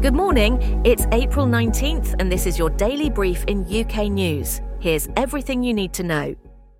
Good morning, it's April 19th and this is your daily brief in UK News. Here's everything you need to know.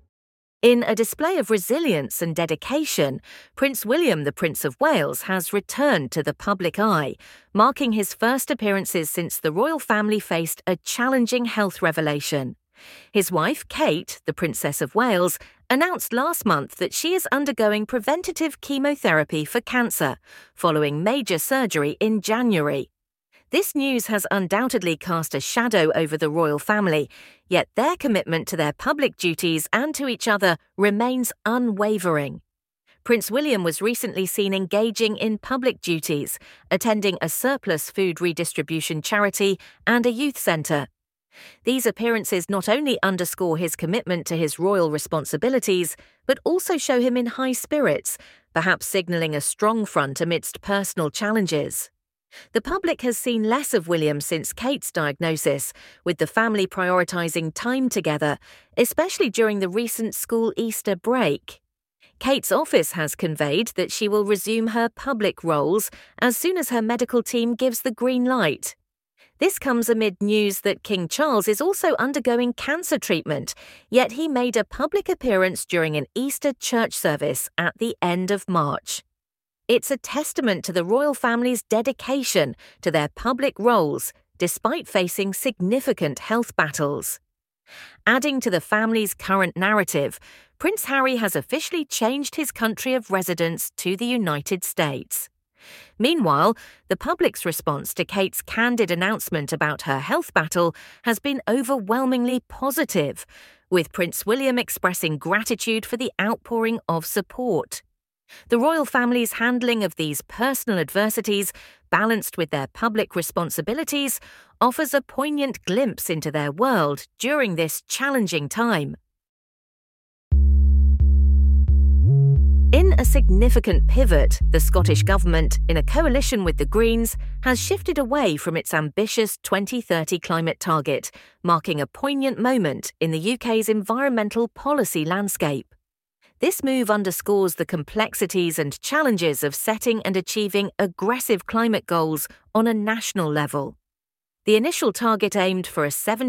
In a display of resilience and dedication, Prince William, the Prince of Wales, has returned to the public eye, marking his first appearances since the royal family faced a challenging health revelation. His wife, Kate, the Princess of Wales, announced last month that she is undergoing preventative chemotherapy for cancer, following major surgery in January. This news has undoubtedly cast a shadow over the royal family, yet their commitment to their public duties and to each other remains unwavering. Prince William was recently seen engaging in public duties, attending a surplus food redistribution charity and a youth centre. These appearances not only underscore his commitment to his royal responsibilities, but also show him in high spirits, perhaps signalling a strong front amidst personal challenges. The public has seen less of William since Kate's diagnosis, with the family prioritising time together, especially during the recent school Easter break. Kate's office has conveyed that she will resume her public roles as soon as her medical team gives the green light. This comes amid news that King Charles is also undergoing cancer treatment, yet he made a public appearance during an Easter church service at the end of March. It's a testament to the royal family's dedication to their public roles, despite facing significant health battles. Adding to the family's current narrative, Prince Harry has officially changed his country of residence to the United States. Meanwhile, the public's response to Kate's candid announcement about her health battle has been overwhelmingly positive, with Prince William expressing gratitude for the outpouring of support. The royal family's handling of these personal adversities, balanced with their public responsibilities, offers a poignant glimpse into their world during this challenging time. In a significant pivot, the Scottish Government, in a coalition with the Greens, has shifted away from its ambitious 2030 climate target, marking a poignant moment in the UK's environmental policy landscape. This move underscores the complexities and challenges of setting and achieving aggressive climate goals on a national level. The initial target aimed for a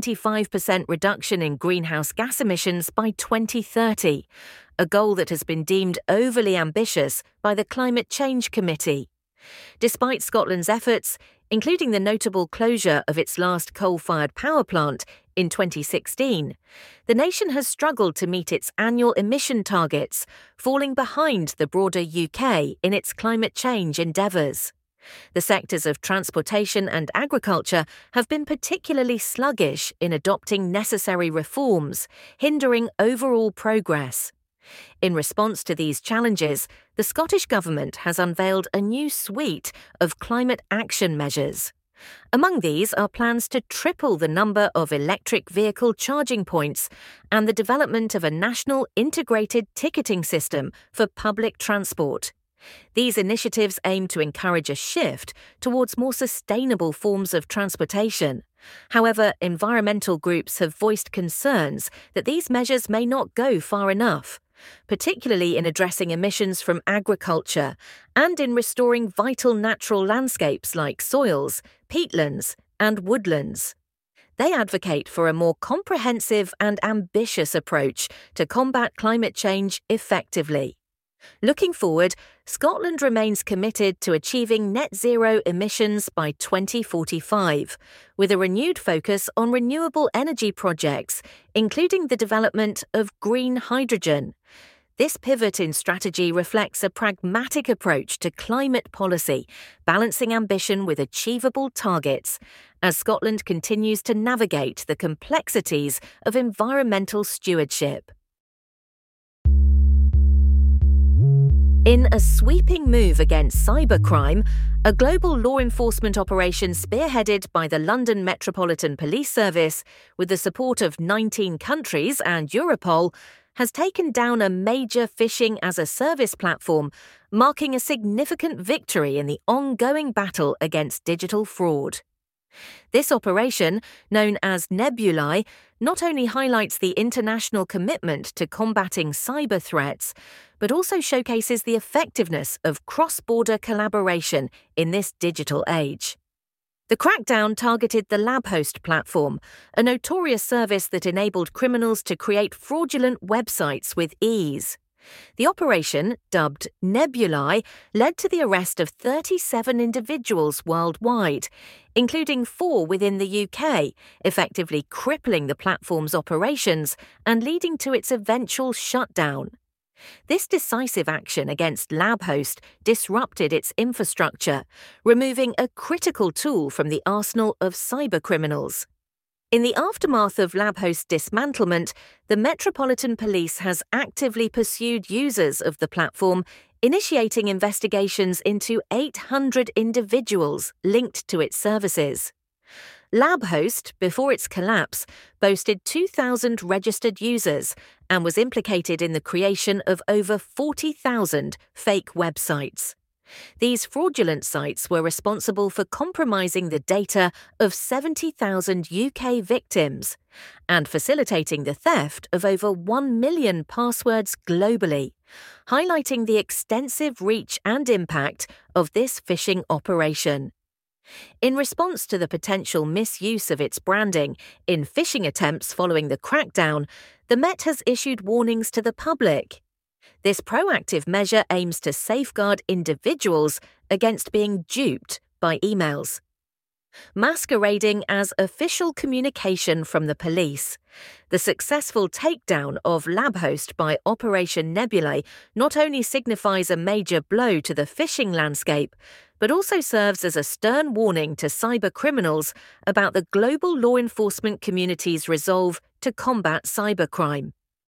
75% reduction in greenhouse gas emissions by 2030, a goal that has been deemed overly ambitious by the Climate Change Committee. Despite Scotland's efforts, including the notable closure of its last coal-fired power plant in 2016, the nation has struggled to meet its annual emission targets, falling behind the broader UK in its climate change endeavours. The sectors of transportation and agriculture have been particularly sluggish in adopting necessary reforms, hindering overall progress. In response to these challenges, the Scottish Government has unveiled a new suite of climate action measures. Among these are plans to triple the number of electric vehicle charging points and the development of a national integrated ticketing system for public transport. These initiatives aim to encourage a shift towards more sustainable forms of transportation. However, environmental groups have voiced concerns that these measures may not go far enough, particularly in addressing emissions from agriculture and in restoring vital natural landscapes like soils, peatlands, and woodlands. They advocate for a more comprehensive and ambitious approach to combat climate change effectively. Looking forward, Scotland remains committed to achieving net zero emissions by 2045, with a renewed focus on renewable energy projects, including the development of green hydrogen. This pivot in strategy reflects a pragmatic approach to climate policy, balancing ambition with achievable targets, as Scotland continues to navigate the complexities of environmental stewardship. In a sweeping move against cybercrime, a global law enforcement operation spearheaded by the London Metropolitan Police Service, with the support of 19 countries and Europol, has taken down a major phishing-as-a-service platform, marking a significant victory in the ongoing battle against digital fraud. This operation, known as Nebulae, not only highlights the international commitment to combating cyber threats, but also showcases the effectiveness of cross-border collaboration in this digital age. The crackdown targeted the LabHost platform, a notorious service that enabled criminals to create fraudulent websites with ease. The operation, dubbed Nebulae, led to the arrest of 37 individuals worldwide, including 4 within the UK, effectively crippling the platform's operations and leading to its eventual shutdown. This decisive action against LabHost disrupted its infrastructure, removing a critical tool from the arsenal of cybercriminals. In the aftermath of LabHost's dismantlement, the Metropolitan Police has actively pursued users of the platform, initiating investigations into 800 individuals linked to its services. LabHost, before its collapse, boasted 2,000 registered users and was implicated in the creation of over 40,000 fake websites. These fraudulent sites were responsible for compromising the data of 70,000 UK victims and facilitating the theft of over 1 million passwords globally, highlighting the extensive reach and impact of this phishing operation. In response to the potential misuse of its branding in phishing attempts following the crackdown, the Met has issued warnings to the public. This proactive measure aims to safeguard individuals against being duped by emails. Masquerading as official communication from the police, the successful takedown of LabHost by Operation Nebulae not only signifies a major blow to the phishing landscape, but also serves as a stern warning to cybercriminals about the global law enforcement community's resolve to combat cybercrime.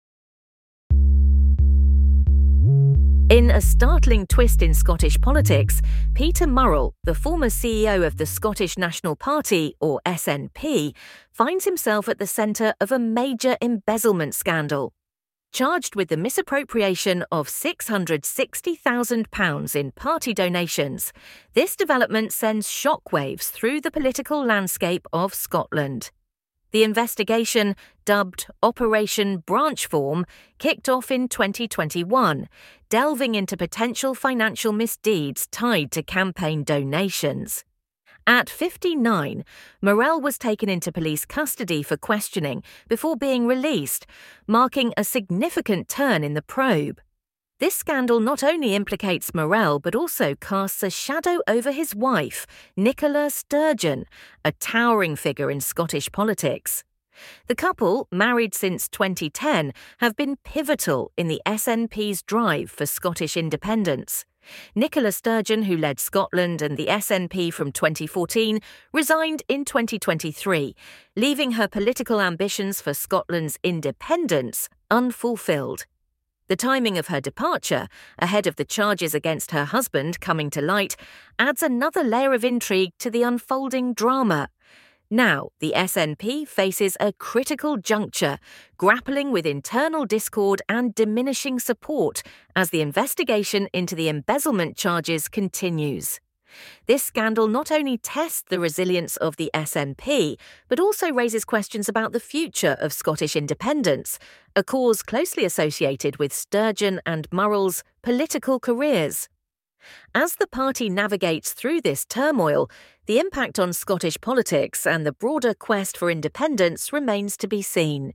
In a startling twist in Scottish politics, Peter Murrell, the former CEO of the Scottish National Party, or SNP, finds himself at the centre of a major embezzlement scandal. Charged with the misappropriation of £660,000 in party donations, this development sends shockwaves through the political landscape of Scotland. The investigation, dubbed Operation Branchform, kicked off in 2021, delving into potential financial misdeeds tied to campaign donations. At 59, Murrell was taken into police custody for questioning before being released, marking a significant turn in the probe. This scandal not only implicates Murrell but also casts a shadow over his wife, Nicola Sturgeon, a towering figure in Scottish politics. The couple, married since 2010, have been pivotal in the SNP's drive for Scottish independence. Nicola Sturgeon, who led Scotland and the SNP from 2014, resigned in 2023, leaving her political ambitions for Scotland's independence unfulfilled. The timing of her departure, ahead of the charges against her husband coming to light, adds another layer of intrigue to the unfolding drama. Now, the SNP faces a critical juncture, grappling with internal discord and diminishing support as the investigation into the embezzlement charges continues. This scandal not only tests the resilience of the SNP, but also raises questions about the future of Scottish independence, a cause closely associated with Sturgeon and Murrell's political careers. As the party navigates through this turmoil, the impact on Scottish politics and the broader quest for independence remains to be seen.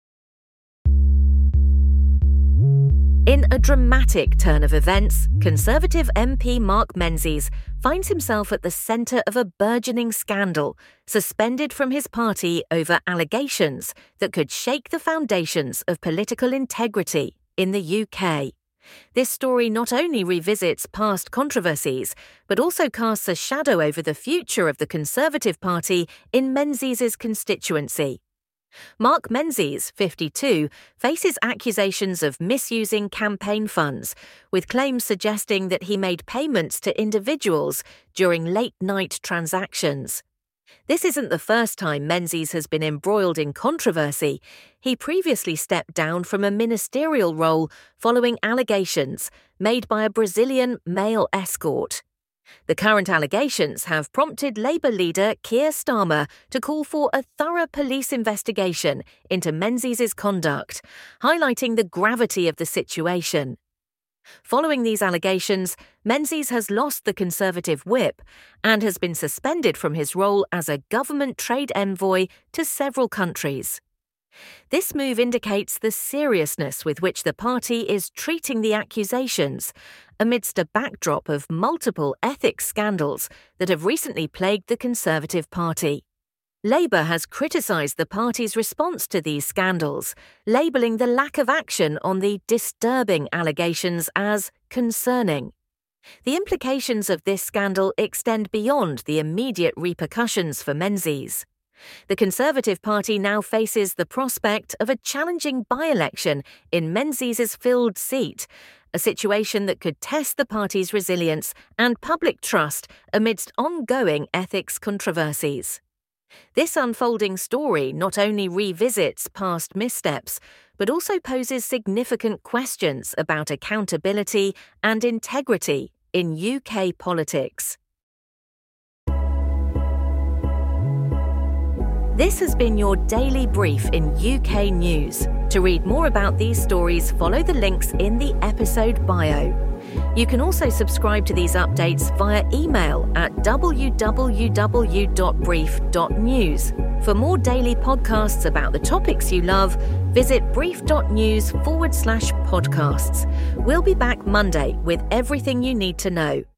In a dramatic turn of events, Conservative MP Mark Menzies finds himself at the centre of a burgeoning scandal, suspended from his party over allegations that could shake the foundations of political integrity in the UK. This story not only revisits past controversies, but also casts a shadow over the future of the Conservative Party in Menzies' constituency. Mark Menzies, 52, faces accusations of misusing campaign funds, with claims suggesting that he made payments to individuals during late-night transactions. This isn't the first time Menzies has been embroiled in controversy. He previously stepped down from a ministerial role following allegations made by a Brazilian male escort. The current allegations have prompted Labour leader Keir Starmer to call for a thorough police investigation into Menzies' conduct, highlighting the gravity of the situation. Following these allegations, Menzies has lost the Conservative whip and has been suspended from his role as a government trade envoy to several countries. This move indicates the seriousness with which the party is treating the accusations, amidst a backdrop of multiple ethics scandals that have recently plagued the Conservative Party. Labour has criticised the party's response to these scandals, labelling the lack of action on the disturbing allegations as concerning. The implications of this scandal extend beyond the immediate repercussions for Menzies. The Conservative Party now faces the prospect of a challenging by-election in Menzies' filled seat, a situation that could test the party's resilience and public trust amidst ongoing ethics controversies. This unfolding story not only revisits past missteps, but also poses significant questions about accountability and integrity in UK politics. This has been your daily brief in UK news. To read more about these stories, follow the links in the episode bio. You can also subscribe to these updates via email at www.brief.news. For more daily podcasts about the topics you love, visit brief.news/podcasts. We'll be back Monday with everything you need to know.